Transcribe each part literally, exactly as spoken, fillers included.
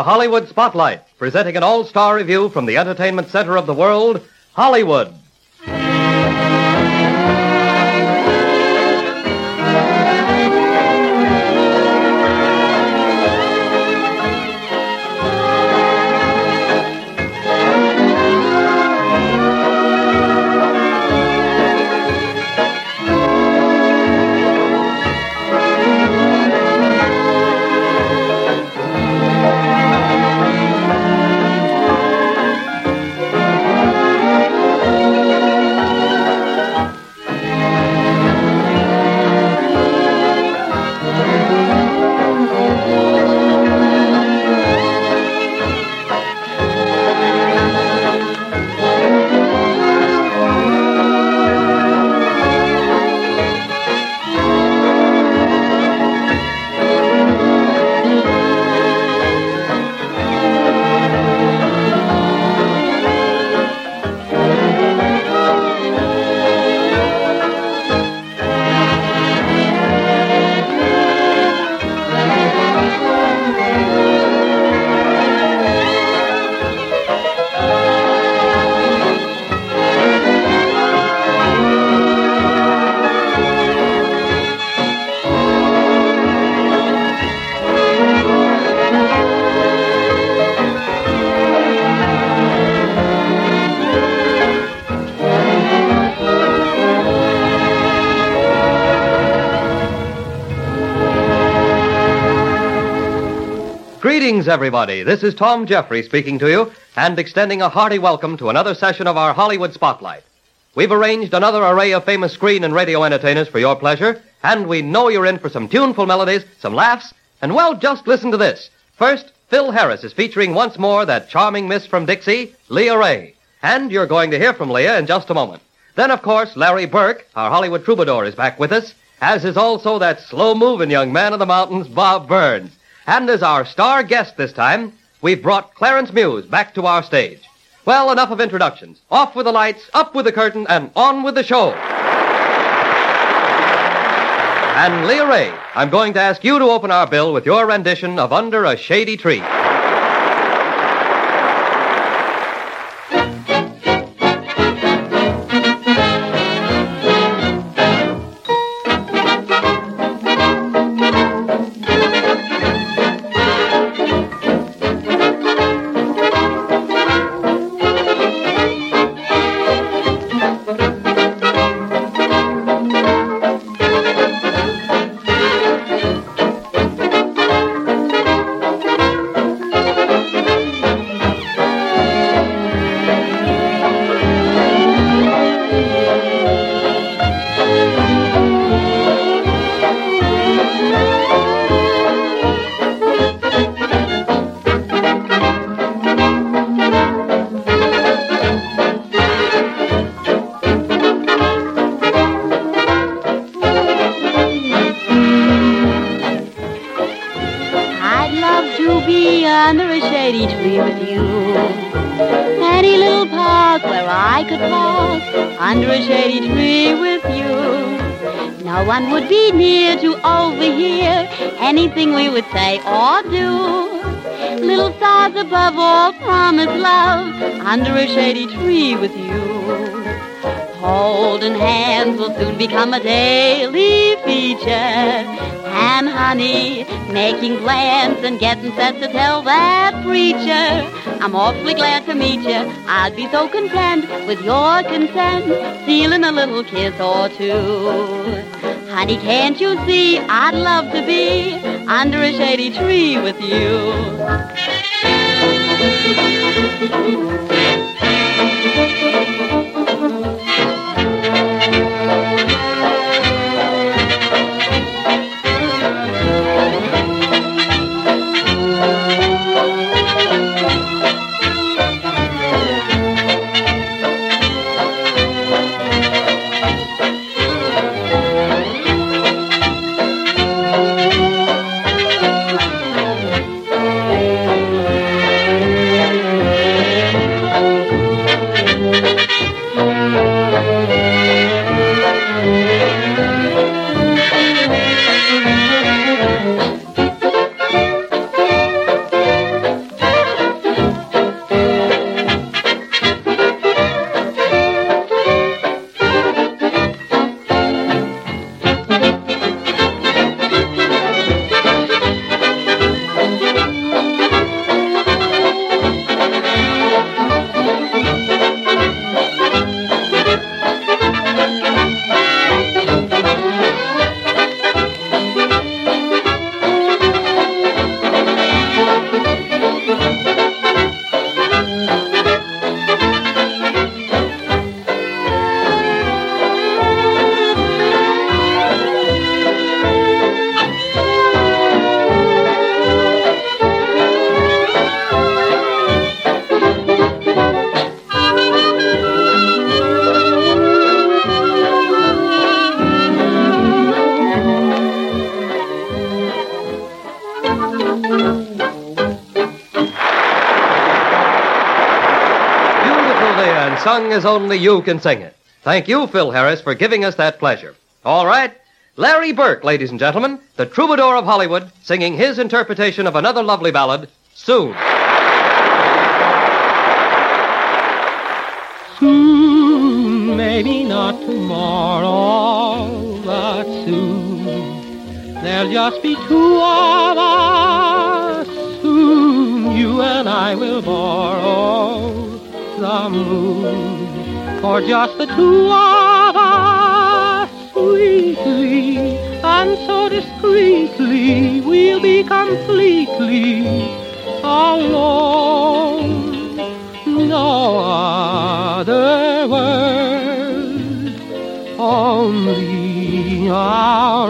the Hollywood Spotlight, presenting an all-star review from the entertainment center of the world, Hollywood. Greetings, everybody. This is Tom Jeffrey speaking to you and extending a hearty welcome to another session of our Hollywood Spotlight. We've arranged another array of famous screen and radio entertainers for your pleasure, and we know you're in for some tuneful melodies, some laughs, and, well, just listen to this. First, Phil Harris is featuring once more that charming miss from Dixie, Leah Ray. And you're going to hear from Leah in just a moment. Then, of course, Larry Burke, our Hollywood troubadour, is back with us, as is also that slow-moving young man of the mountains, Bob Burns. And as our star guest this time, we've brought Clarence Muse back to our stage. Well, enough of introductions. Off with the lights, up with the curtain, and on with the show. And Leah Ray, I'm going to ask you to open our bill with your rendition of Under a Shady Tree. Under a shady tree with you. Any little park where I could park. Under a shady tree with you. No one would be near to overhear anything we would say or do. Little stars above all promise love. Under a shady tree with you. Holding hands will soon become a daily feature. And honey, making plans and getting set to tell that preacher, I'm awfully glad to meet you. I'd be so content with your consent, stealing a little kiss or two. Honey, can't you see I'd love to be under a shady tree with you? sung as only you can sing it. Thank you, Phil Harris, for giving us that pleasure. All right, Larry Burke, ladies and gentlemen, the troubadour of Hollywood, singing his interpretation of another lovely ballad, Soon. Soon, maybe not tomorrow, but soon there'll just be two of us. Soon you and I will borrow the moon for just the two of us. Sweetly and so discreetly we'll be completely alone. No other words, only our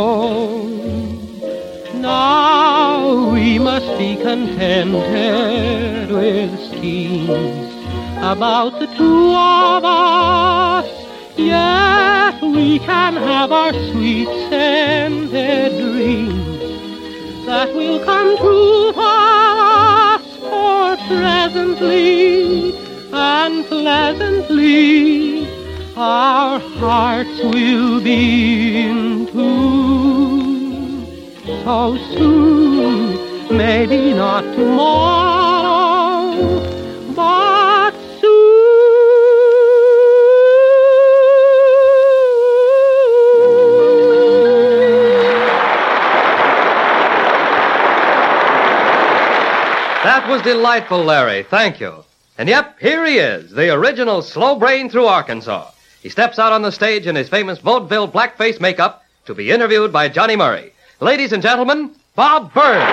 own. Now we must be contented with schemes about the two of us. Yes, we can have our sweet scented dreams that will come true for us. For presently and pleasantly our hearts will be in tune. So soon, maybe not tomorrow, but That was delightful, Larry. Thank you. And yep, here he is, the original slow brain through Arkansas. He steps out on the stage in his famous vaudeville blackface makeup to be interviewed by Johnny Murray. Ladies and gentlemen, Bob Burns.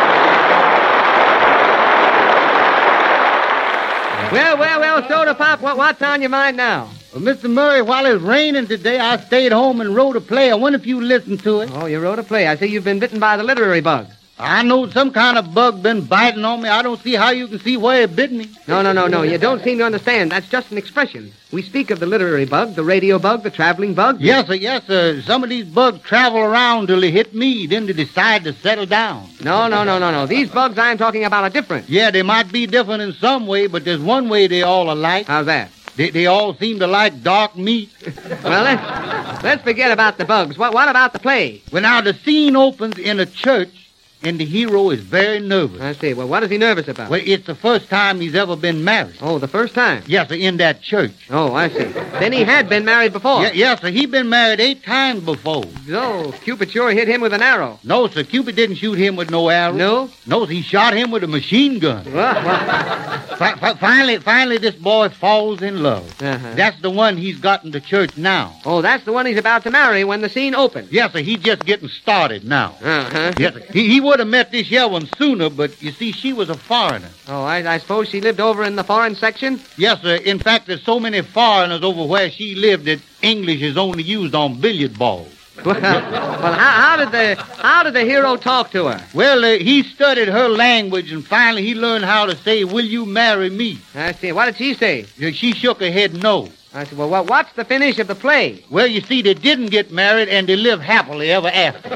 Well, well, well, Soda Pop, what, what's on your mind now? Well, Mister Murray, while it's raining today, I stayed home and wrote a play. I wonder if you listened to it. Oh, you wrote a play. I see you've been bitten by the literary bug. I know some kind of bug been biting on me. I don't see how you can see where it bit me. No, no, no, no. You don't seem to understand. That's just an expression. We speak of the literary bug, the radio bug, the traveling bug. Yes, sir, yes, sir. Some of these bugs travel around till they hit me. Then they decide to settle down. No, no, no, no, no. These bugs I'm talking about are different. Yeah, they might be different in some way, but there's one way they all alike. How's that? They, they all seem to like dark meat. Well, let's, let's forget about the bugs. What, what about the play? Well, now, the scene opens in a church, and the hero is very nervous. I see. Well, what is he nervous about? Well, it's the first time he's ever been married. Oh, the first time? Yes, sir, in that church. Oh, I see. Then he had been married before. Yeah, yes, sir, he'd been married eight times before. Oh, Cupid sure hit him with an arrow. No, sir, Cupid didn't shoot him with no arrow. No? No, he shot him with a machine gun. Well, well. Fi- fi- finally, finally, this boy falls in love. Uh-huh. That's the one he's got in the church now. Oh, that's the one he's about to marry when the scene opens. Yes, sir, he's just getting started now. Uh-huh. Yes, sir. He, he would have met this young one sooner, but you see, she was a foreigner. Oh, I, I suppose she lived over in the foreign section? Yes, sir. In fact, there's so many foreigners over where she lived that English is only used on billiard balls. Well, well how, how did the how did the hero talk to her? Well, uh, he studied her language, and finally he learned how to say, "Will you marry me?" I see. What did she say? She shook her head no. I said, well, what, what's the finish of the play? Well, you see, they didn't get married, and they lived happily ever after.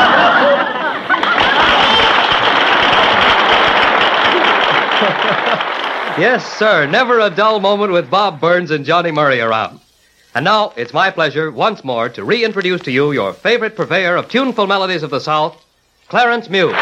Yes, sir. Never a dull moment with Bob Burns and Johnny Murray around. And now, it's my pleasure once more to reintroduce to you your favorite purveyor of tuneful melodies of the South, Clarence Muse.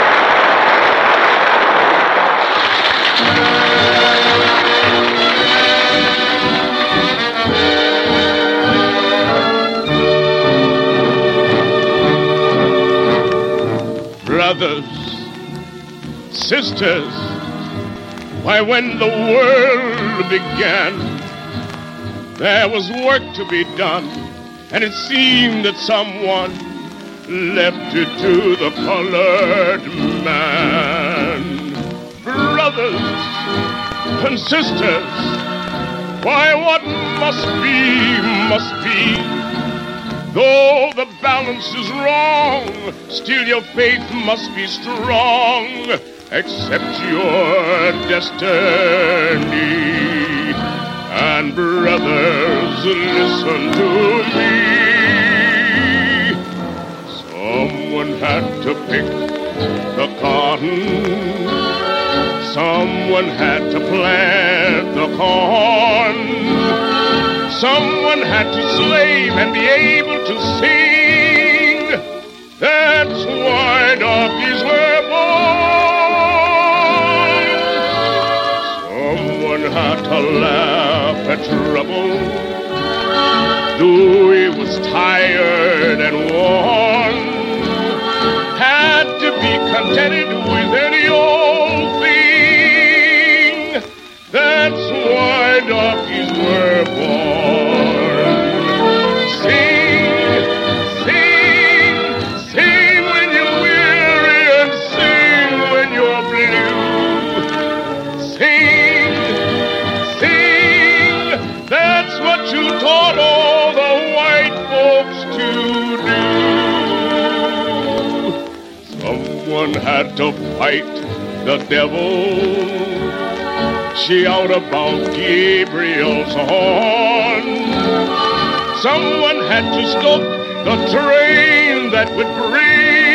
Brothers, sisters, why, when the world began, there was work to be done, and it seemed that someone left it to the colored man. Brothers and sisters, why, what must be, must be. Though the balance is wrong, still your faith must be strong. Accept your destiny. And brothers, listen to me. Someone had to pick the cotton. Someone had to plant the corn. Someone had to slave and be able to sing. That's why donkeys were born. Someone had to laugh at trouble, though he was tired and worn. Had to be contented with any old thing. That's why donkeys were born. Sing, sing, sing when you're weary and sing when you're blue. Sing, sing, that's what you taught all the white folks to do. Someone had to fight the devil. Shout about Gabriel's horn. Someone had to stop the train that would bring